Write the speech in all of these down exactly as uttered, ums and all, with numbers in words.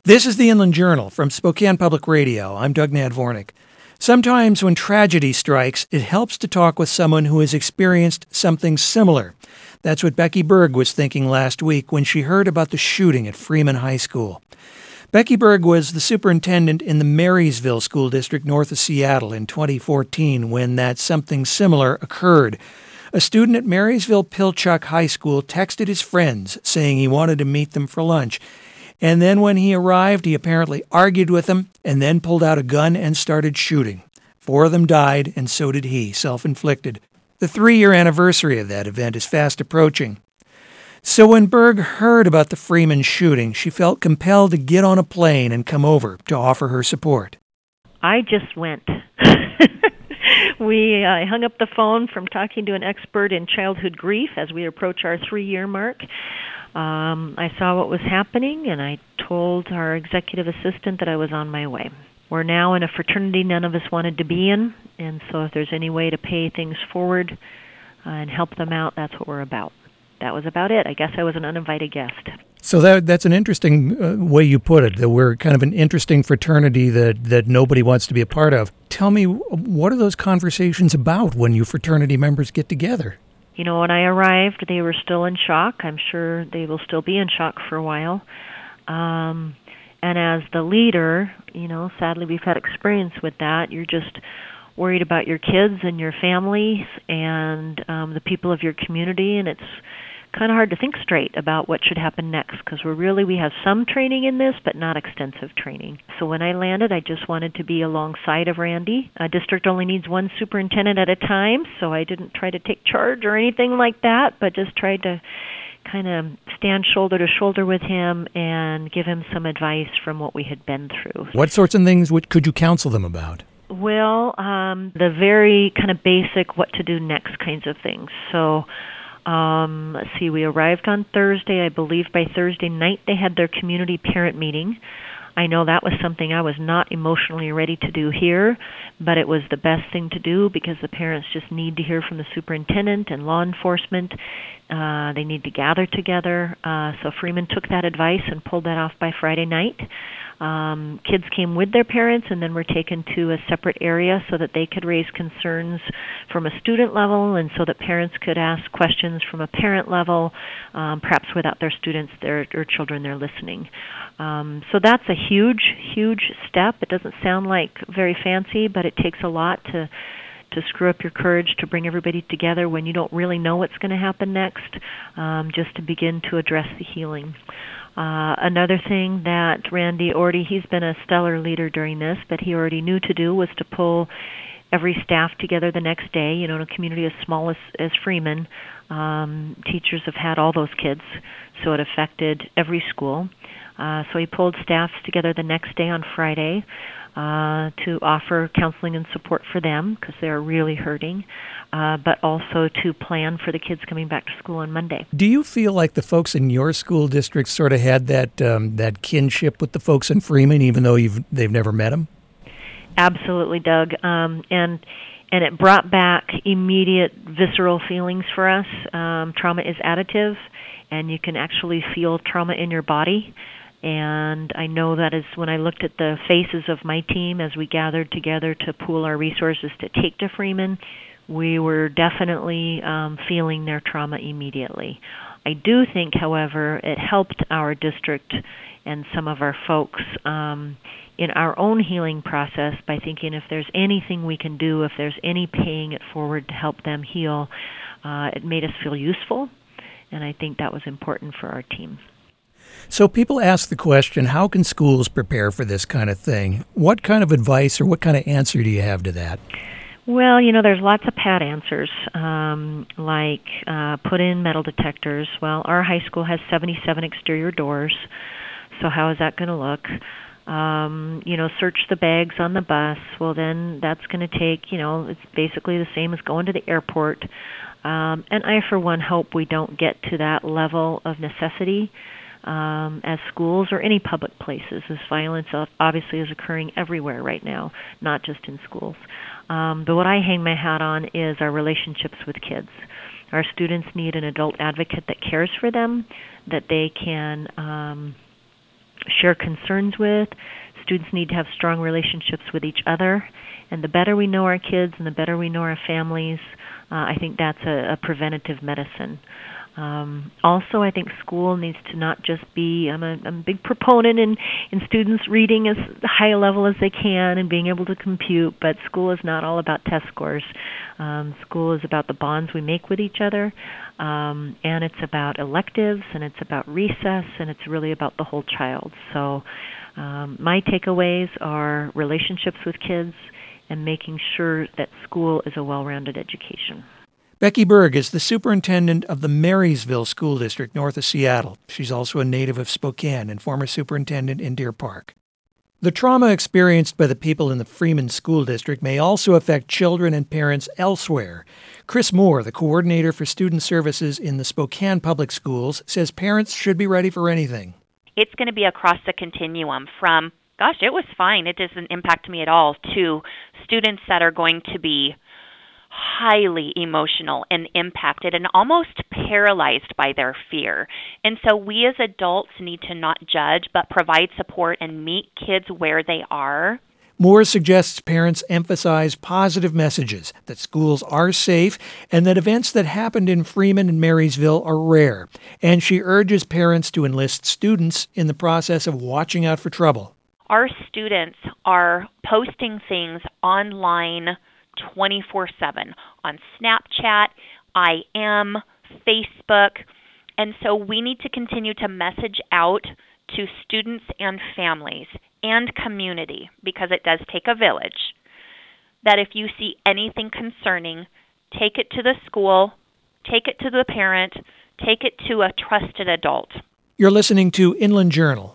This is the Inland Journal from Spokane Public Radio. I'm Doug Nadvornik. Sometimes when tragedy strikes, it helps to talk with someone who has experienced something similar. That's what Becky Berg was thinking last week when she heard about the shooting at Freeman High School. Becky Berg was the superintendent in the Marysville School District north of Seattle in twenty fourteen when that something similar occurred. A student at Marysville Pilchuck High School texted his friends saying he wanted to meet them for lunch. And then when he arrived, he apparently argued with them and then pulled out a gun and started shooting. Four of them died, and so did he, self-inflicted. The three-year anniversary of that event is fast approaching. So when Berg heard about the Freeman shooting, she felt compelled to get on a plane and come over to offer her support. I just went. we uh, hung up the phone from talking to an expert in childhood grief as we approach our three-year mark. Um, I saw what was happening, and I told our executive assistant that I was on my way. We're now in a fraternity none of us wanted to be in, and so if there's any way to pay things forward uh, and help them out, that's what we're about. That was about it. I guess I was an uninvited guest. So that that's an interesting uh, way you put it, that we're kind of an interesting fraternity that, that nobody wants to be a part of. Tell me, what are those conversations about when you fraternity members get together? You know, when I arrived, they were still in shock. I'm sure they will still be in shock for a while. Um, and as the leader, you know, sadly we've had experience with that. You're just worried about your kids and your families and um, the people of your community, and it's kind of hard to think straight about what should happen next because we're really, we have some training in this, but not extensive training. So when I landed, I just wanted to be alongside of Randy. A district only needs one superintendent at a time, so I didn't try to take charge or anything like that, but just tried to kind of stand shoulder to shoulder with him and give him some advice from what we had been through. What sorts of things would, could you counsel them about? Well, um, the very kind of basic what to do next kinds of things. So Um, let's see, we arrived on Thursday. I believe by Thursday night they had their community parent meeting. I know that was something I was not emotionally ready to do here, but it was the best thing to do because the parents just need to hear from the superintendent and law enforcement. Uh, they need to gather together. Uh, so Freeman took that advice and pulled that off by Friday night. Um, kids came with their parents and then were taken to a separate area so that they could raise concerns from a student level and so that parents could ask questions from a parent level, um, perhaps without their students their, or children there listening. Um, so that's a huge, huge step. It doesn't sound like very fancy, but it takes a lot to to screw up your courage to bring everybody together when you don't really know what's going to happen next, um, just to begin to address the healing. Uh, another thing that Randy already, he's been a stellar leader during this, but he already knew to do was to pull every staff together the next day. You know, in a community as small as, as Freeman, um, teachers have had all those kids, so it affected every school. Uh, so he pulled staffs together the next day on Friday uh, to offer counseling and support for them because they're really hurting, uh, but also to plan for the kids coming back to school on Monday. Do you feel like the folks in your school district sort of had that um, that kinship with the folks in Freeman, even though you've they've never met them? Absolutely, Doug. Um, and and it brought back immediate visceral feelings for us. Um, trauma is additive, and you can actually feel trauma in your body. And I know that is when I looked at the faces of my team as we gathered together to pool our resources to take to Freeman, we were definitely um, feeling their trauma immediately. I do think, however, it helped our district and some of our folks um, in our own healing process by thinking if there's anything we can do, if there's any paying it forward to help them heal, uh, it made us feel useful, and I think that was important for our team. So people ask the question, how can schools prepare for this kind of thing? What kind of advice or what kind of answer do you have to that? Well, you know, there's lots of pat answers, um, like uh, put in metal detectors. Well, our high school has seventy-seven exterior doors, so how is that going to look? Um, you know, search the bags on the bus. Well, then that's going to take, you know, it's basically the same as going to the airport. Um, and I, for one, hope we don't get to that level of necessity um, as schools or any public places. This violence obviously is occurring everywhere right now, not just in schools. Um, but what I hang my hat on is our relationships with kids. Our students need an adult advocate that cares for them, that they can um, share concerns with. Students need to have strong relationships with each other. And the better we know our kids and the better we know our families, uh, I think that's a, a preventative medicine. Um, also, I think school needs to not just be, I'm a, I'm a big proponent in, in students reading as high a level as they can and being able to compute, but school is not all about test scores. Um, school is about the bonds we make with each other, um, and it's about electives, and it's about recess, and it's really about the whole child. So um, my takeaways are relationships with kids and making sure that school is a well-rounded education. Becky Berg is the superintendent of the Marysville School District north of Seattle. She's also a native of Spokane and former superintendent in Deer Park. The trauma experienced by the people in the Freeman School District may also affect children and parents elsewhere. Chris Moore, the coordinator for student services in the Spokane Public Schools, says parents should be ready for anything. It's going to be across the continuum from, gosh, it was fine, it doesn't impact me at all, to students that are going to be highly emotional and impacted and almost paralyzed by their fear. And so we as adults need to not judge, but provide support and meet kids where they are. Moore suggests parents emphasize positive messages, that schools are safe, and that events that happened in Freeman and Marysville are rare. And she urges parents to enlist students in the process of watching out for trouble. Our students are posting things online twenty-four seven on Snapchat, I M, Facebook, and so we need to continue to message out to students and families and community, because it does take a village, that if you see anything concerning, take it to the school, take it to the parent, take it to a trusted adult. You're listening to Inland Journal.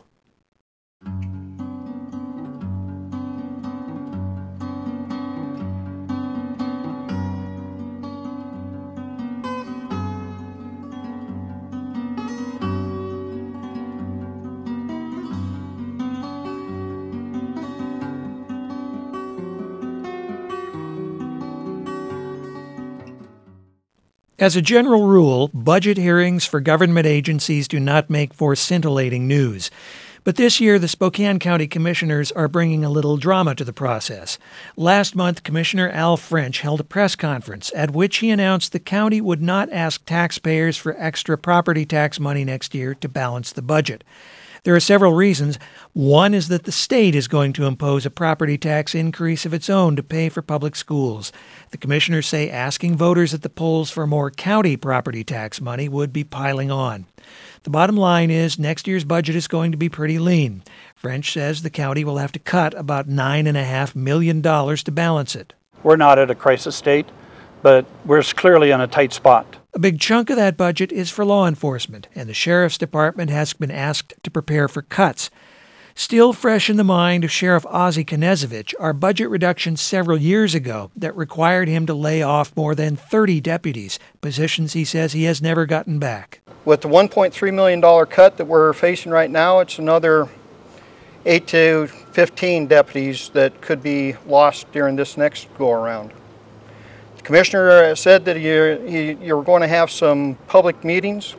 As a general rule, budget hearings for government agencies do not make for scintillating news. But this year, the Spokane County Commissioners are bringing a little drama to the process. Last month, Commissioner Al French held a press conference at which he announced the county would not ask taxpayers for extra property tax money next year to balance the budget. There are several reasons. One is that the state is going to impose a property tax increase of its own to pay for public schools. The commissioners say asking voters at the polls for more county property tax money would be piling on. The bottom line is next year's budget is going to be pretty lean. French says the county will have to cut about nine point five million dollars to balance it. We're not at a crisis state, but we're clearly in a tight spot. A big chunk of that budget is for law enforcement, and the Sheriff's Department has been asked to prepare for cuts. Still fresh in the mind of Sheriff Ozzie Knezovich are budget reductions several years ago that required him to lay off more than thirty deputies, positions he says he has never gotten back. With the one point three million dollars cut that we're facing right now, it's another eight to fifteen deputies that could be lost during this next go-around. The commissioner said that you're, you're going to have some public meetings.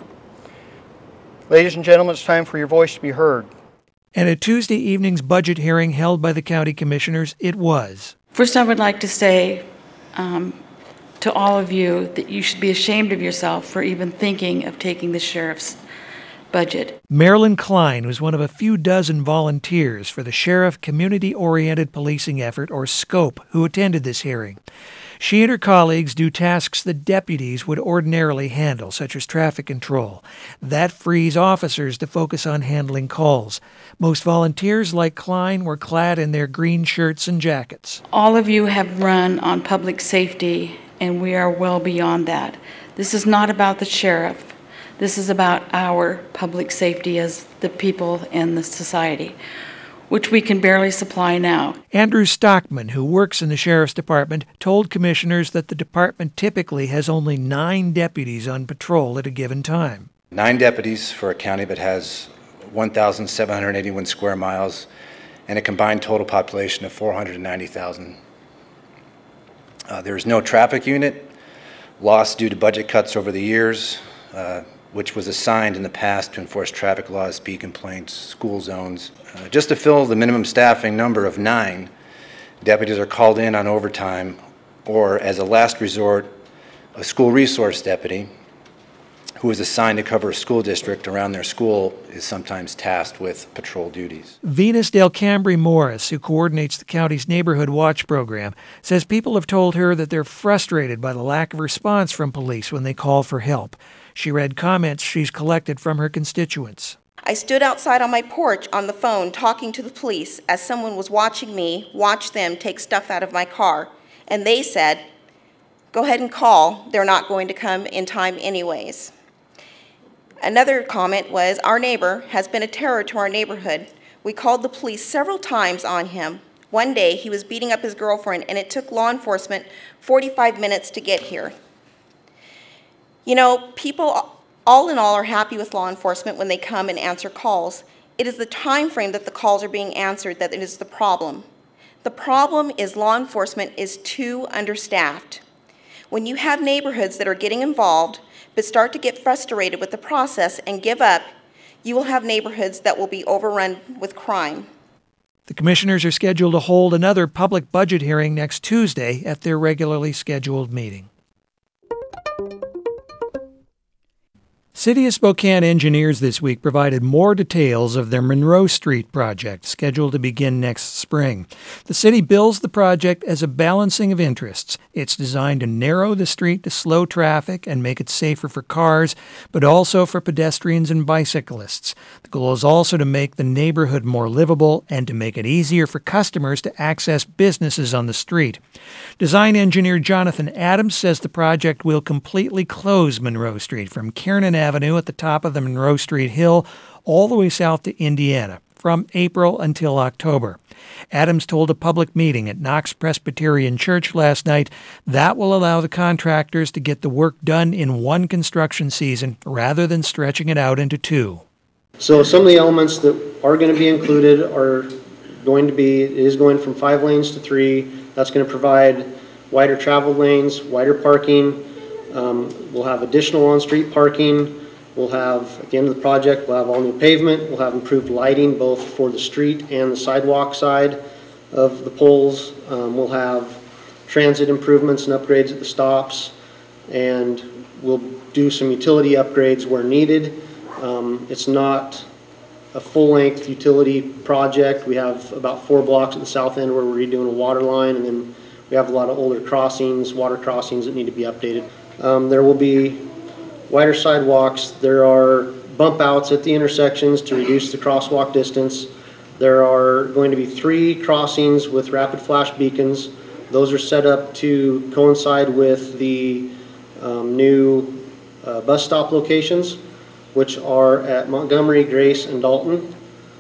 Ladies and gentlemen, it's time for your voice to be heard. And at Tuesday evening's budget hearing held by the county commissioners, it was. First, I would like to say um, to all of you that you should be ashamed of yourself for even thinking of taking the sheriff's budget. Marilyn Klein was one of a few dozen volunteers for the Sheriff Community-Oriented Policing Effort, or SCOPE, who attended this hearing. She and her colleagues do tasks that deputies would ordinarily handle, such as traffic control. That frees officers to focus on handling calls. Most volunteers, like Klein, were clad in their green shirts and jackets. All of you have run on public safety, and we are well beyond that. This is not about the sheriff. This is about our public safety as the people in the society, which we can barely supply now. Andrew Stockman, who works in the Sheriff's Department, told commissioners that the department typically has only nine deputies on patrol at a given time. Nine deputies for a county that has one thousand seven hundred eighty-one square miles and a combined total population of four hundred ninety thousand. Uh, there is no traffic unit, lost due to budget cuts over the years. Uh, which was assigned in the past to enforce traffic laws, speed complaints, school zones. Uh, just to fill the minimum staffing number of nine, deputies are called in on overtime, or as a last resort, a school resource deputy who is assigned to cover a school district around their school is sometimes tasked with patrol duties. Venus Del Cambri Morris, who coordinates the county's Neighborhood Watch program, says people have told her that they're frustrated by the lack of response from police when they call for help. She read comments she's collected from her constituents. I stood outside on my porch on the phone talking to the police as someone was watching me watch them take stuff out of my car. And they said, "Go ahead and call. They're not going to come in time anyways." Another comment was, "Our neighbor has been a terror to our neighborhood. We called the police several times on him. One day he was beating up his girlfriend and it took law enforcement forty-five minutes to get here." You know, people all in all are happy with law enforcement when they come and answer calls. It is the time frame that the calls are being answered that is the problem. The problem is law enforcement is too understaffed. When you have neighborhoods that are getting involved but start to get frustrated with the process and give up, you will have neighborhoods that will be overrun with crime. The commissioners are scheduled to hold another public budget hearing next Tuesday at their regularly scheduled meeting. City of Spokane engineers this week provided more details of their Monroe Street project, scheduled to begin next spring. The city bills the project as a balancing of interests. It's designed to narrow the street to slow traffic and make it safer for cars, but also for pedestrians and bicyclists. The goal is also to make the neighborhood more livable and to make it easier for customers to access businesses on the street. Design engineer Jonathan Adams says the project will completely close Monroe Street from Kiernan Avenue at the top of the Monroe Street Hill all the way south to Indiana from April until October. Adams told a public meeting at Knox Presbyterian Church last night that will allow the contractors to get the work done in one construction season rather than stretching it out into two. So some of the elements that are going to be included are going to be, it is going from five lanes to three. That's going to provide wider travel lanes, wider parking. Um, we'll have additional on-street parking. We'll have, at the end of the project, we'll have all new pavement. We'll have improved lighting both for the street and the sidewalk side of the poles. Um, we'll have transit improvements and upgrades at the stops. And we'll do some utility upgrades where needed. Um, it's not a full-length utility project. We have about four blocks at the south end where we're redoing a water line, and then we have a lot of older crossings, water crossings that need to be updated. Um, there will be wider sidewalks. There are bump outs at the intersections to reduce the crosswalk distance. There are going to be three crossings with rapid flash beacons. Those are set up to coincide with the um, new uh, bus stop locations, which are at Montgomery, Grace, and Dalton.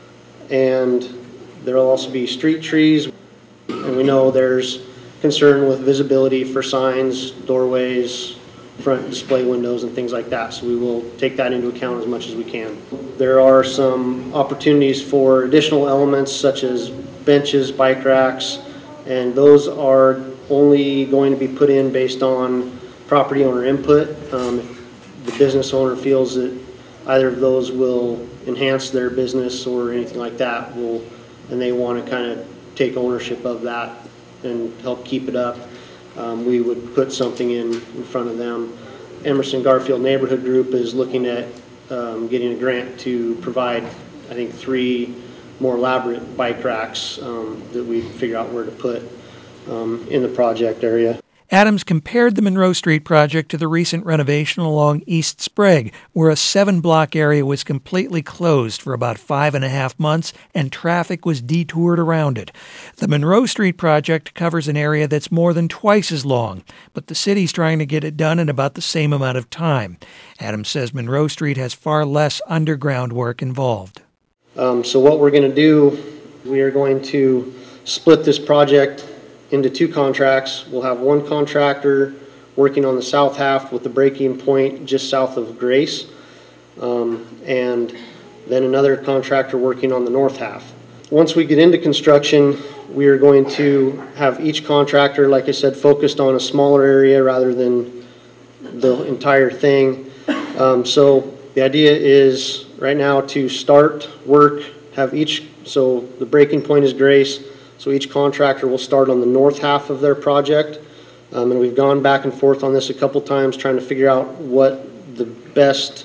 And there will also be street trees. And we know there's concern with visibility for signs, doorways, front display windows, and things like that. So we will take that into account as much as we can. There are some opportunities for additional elements such as benches, bike racks, and those are only going to be put in based on property owner input. Um, if the business owner feels that either of those will enhance their business or anything like that, will, and they want to kind of take ownership of that and help keep it up, um, we would put something in in front of them. Emerson Garfield Neighborhood Group is looking at um, getting a grant to provide, I think, three more elaborate bike racks um, that we figure out where to put um, in the project area. Adams compared the Monroe Street project to the recent renovation along East Sprague, where a seven-block area was completely closed for about five and a half months and traffic was detoured around it. The Monroe Street project covers an area that's more than twice as long, but the city's trying to get it done in about the same amount of time. Adams says Monroe Street has far less underground work involved. Um, so what we're going to do, we are going to split this project into two contracts. We'll have one contractor working on the south half with the breaking point just south of Grace, um, and then another contractor working on the north half. Once we get into construction, we are going to have each contractor, like I said, focused on a smaller area rather than the entire thing. Um, so the idea is right now to start work, have each, so the breaking point is Grace, so each contractor will start on the north half of their project. Um, and we've gone back and forth on this a couple times trying to figure out what the best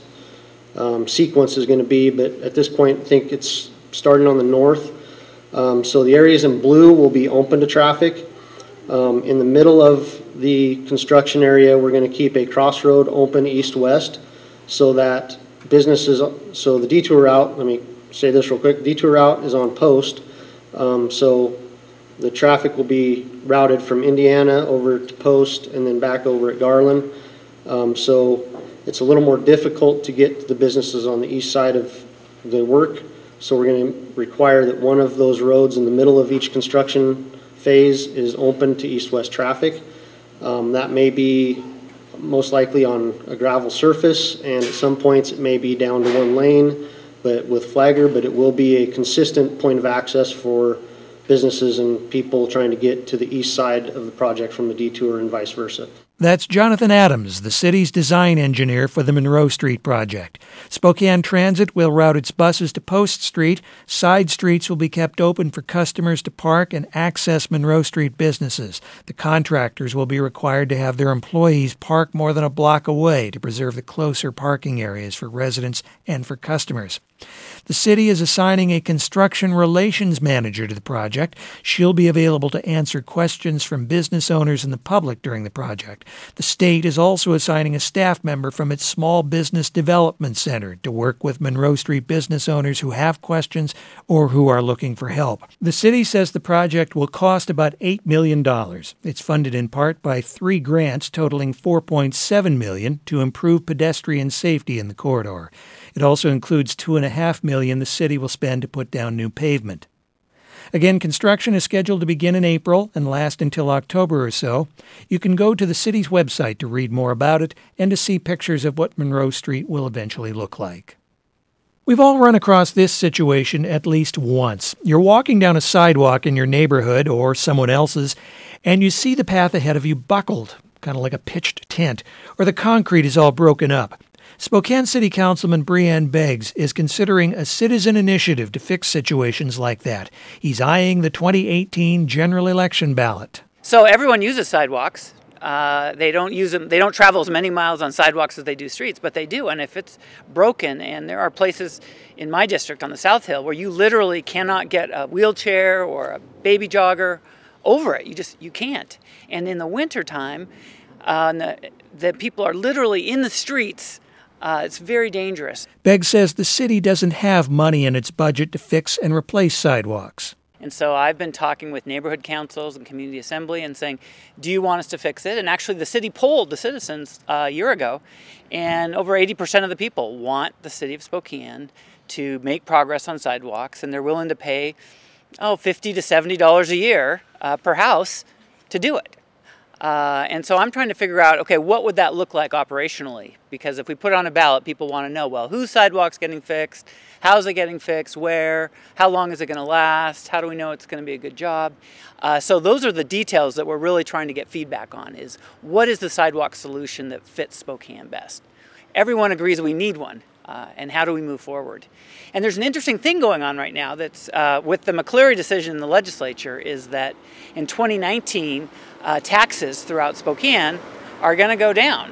um, sequence is going to be, but at this point I think it's starting on the north. Um, so the areas in blue will be open to traffic. Um, in the middle of the construction area, we're going to keep a crossroad open east-west so that businesses, so the detour route, let me say this real quick, detour route is on Post. Um, so the traffic will be routed from Indiana over to Post and then back over at Garland. Um, so it's a little more difficult to get to the businesses on the east side of the work. So we're going to require that one of those roads in the middle of each construction phase is open to east-west traffic. Um, that may be most likely on a gravel surface, and at some points it may be down to one lane but with flagger, but it will be a consistent point of access for businesses and people trying to get to the east side of the project from the detour and vice versa. That's Jonathan Adams, the city's design engineer for the Monroe Street project. Spokane Transit will route its buses to Post Street. Side streets will be kept open for customers to park and access Monroe Street businesses. The contractors will be required to have their employees park more than a block away to preserve the closer parking areas for residents and for customers. The city is assigning a construction relations manager to the project. She'll be available to answer questions from business owners and the public during the project. The state is also assigning a staff member from its Small Business Development Center to work with Monroe Street business owners who have questions or who are looking for help. The city says the project will cost about eight million dollars. It's funded in part by three grants totaling four point seven million dollars to improve pedestrian safety in the corridor. It also includes two and a half million dollars the city will spend to put down new pavement. Again, construction is scheduled to begin in April and last until October or so. You can go to the city's website to read more about it and to see pictures of what Monroe Street will eventually look like. We've all run across this situation at least once. You're walking down a sidewalk in your neighborhood or someone else's, and you see the path ahead of you buckled, kind of like a pitched tent, or the concrete is all broken up. Spokane City Councilman Breann Beggs is considering a citizen initiative to fix situations like that. He's eyeing the twenty eighteen general election ballot. So everyone uses sidewalks. Uh, they don't use them. They don't travel as many miles on sidewalks as they do streets, but they do. And if it's broken, and there are places in my district on the South Hill where you literally cannot get a wheelchair or a baby jogger over it, you just you can't. And in the wintertime, uh, the, the people are literally in the streets. Uh, it's very dangerous. Beggs says the city doesn't have money in its budget to fix and replace sidewalks. And so I've been talking with neighborhood councils and community assembly and saying, do you want us to fix it? And actually the city polled the citizens uh, a year ago, and over eighty percent of the people want the city of Spokane to make progress on sidewalks, and they're willing to pay, oh, fifty to seventy dollars a year uh, per house to do it. Uh, and so I'm trying to figure out, okay, what would that look like operationally? Because if we put it on a ballot, people want to know, well, whose sidewalk's getting fixed? How's it getting fixed? Where? How long is it going to last? How do we know it's going to be a good job? Uh, so those are the details that we're really trying to get feedback on, is what is the sidewalk solution that fits Spokane best? Everyone agrees we need one. Uh, and how do we move forward? And there's an interesting thing going on right now that's uh, with the McCleary decision in the legislature, is that in twenty nineteen, uh, taxes throughout Spokane are going to go down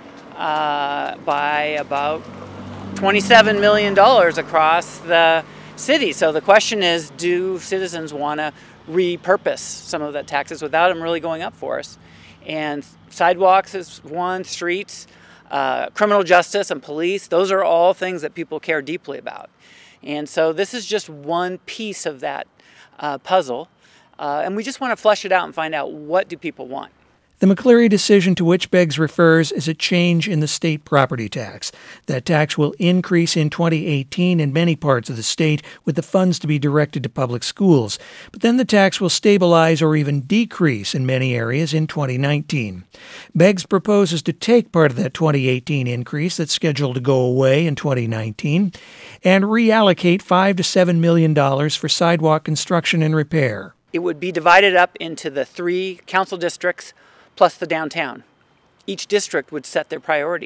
uh, by about twenty-seven million dollars across the city. So the question is, do citizens want to repurpose some of that taxes without them really going up for us? And sidewalks is one, streets, Uh, criminal justice and police, those are all things that people care deeply about. And so this is just one piece of that uh, puzzle. Uh, and we just want to flesh it out and find out, what do people want? The McCleary decision to which Beggs refers is a change in the state property tax. That tax will increase in twenty eighteen in many parts of the state, with the funds to be directed to public schools. But then the tax will stabilize or even decrease in many areas in twenty nineteen. Beggs proposes to take part of that twenty eighteen increase that's scheduled to go away in twenty nineteen and reallocate five to seven million dollars for sidewalk construction and repair. It would be divided up into the three council districts plus the downtown. Each district would set their priorities.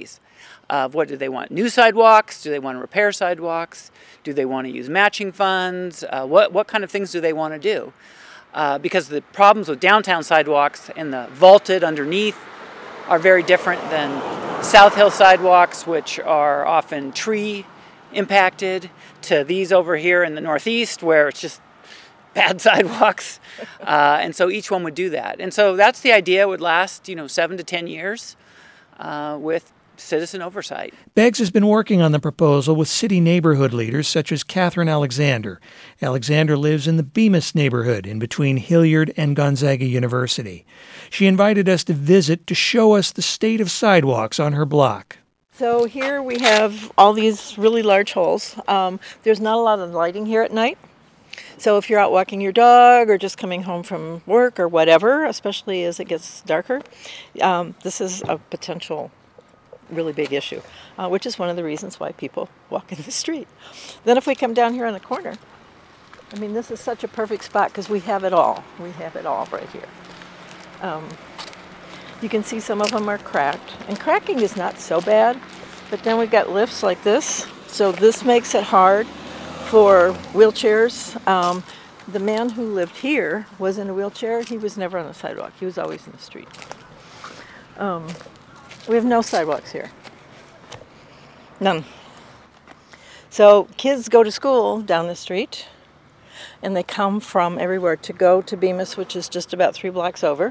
of what do they want? New sidewalks? Do they want to repair sidewalks? Do they want to use matching funds? Uh, what, what kind of things do they want to do? Uh, because the problems with downtown sidewalks and the vaulted underneath are very different than South Hill sidewalks, which are often tree impacted, to these over here in the Northeast where it's just bad sidewalks. Uh, and so each one would do that. And so that's the idea. It would last, you know, seven to ten years uh, with citizen oversight. Beggs has been working on the proposal with city neighborhood leaders such as Catherine Alexander. Alexander lives in the Bemis neighborhood in between Hilliard and Gonzaga University. She invited us to visit to show us the state of sidewalks on her block. So here we have all these really large holes. Um, there's not a lot of lighting here at night. So if you're out walking your dog or just coming home from work or whatever, especially as it gets darker, um, this is a potential really big issue, uh, which is one of the reasons why people walk in the street. Then if we come down here on the corner, I mean, this is such a perfect spot because we have it all. We have it all right here. Um, you can see some of them are cracked, and cracking is not so bad, but then we've got lifts like this, so this makes it hard for wheelchairs. Um, the man who lived here was in a wheelchair. He was never on the sidewalk. He was always in the street. Um, we have no sidewalks here. None. So kids go to school down the street, and they come from everywhere to go to Bemis, which is just about three blocks over.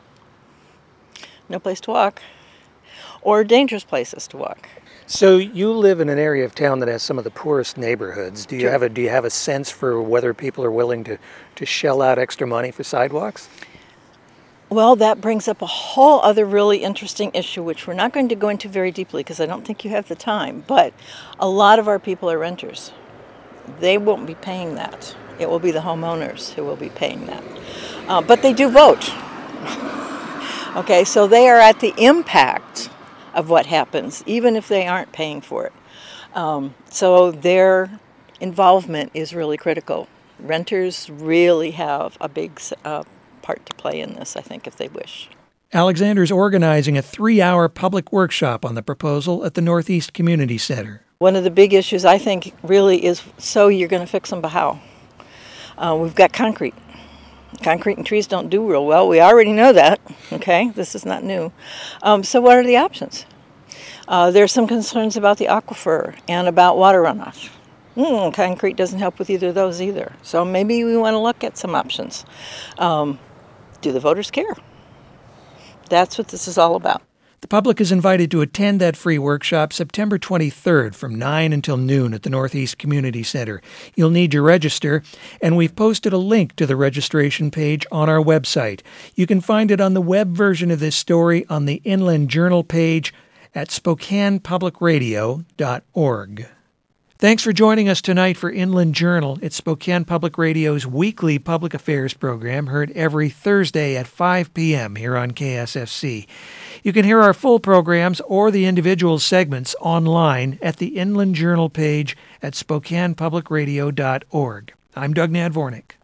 No place to walk, or dangerous places to walk. So you live in an area of town that has some of the poorest neighborhoods. Do you Sure. have a do you have a sense for whether people are willing to, to shell out extra money for sidewalks? Well, that brings up a whole other really interesting issue, which we're not going to go into very deeply because I don't think you have the time. But a lot of our people are renters. They won't be paying that. It will be the homeowners who will be paying that. Uh, but they do vote. Okay, so they are at the impact of what happens, even if they aren't paying for it. Um, so their involvement is really critical. Renters really have a big uh, part to play in this, I think, if they wish. Alexander's organizing a three-hour public workshop on the proposal at the Northeast Community Center. One of the big issues, I think, really is, so you're going to fix them, but how? Uh, we've got concrete. Concrete and trees don't do real well. We already know that, okay? This is not new. Um, so what are the options? Uh, there's some concerns about the aquifer and about water runoff. Mm, concrete doesn't help with either of those either. So maybe we want to look at some options. Um, do the voters care? That's what this is all about. The public is invited to attend that free workshop September twenty-third from nine until noon at the Northeast Community Center. You'll need to register, and we've posted a link to the registration page on our website. You can find it on the web version of this story on the Inland Journal page at spokane public radio dot org. Thanks for joining us tonight for Inland Journal. It's Spokane Public Radio's weekly public affairs program, heard every Thursday at five p.m. here on K S F C. You can hear our full programs or the individual segments online at the Inland Journal page at spokane public radio dot org. I'm Doug Nadvornik.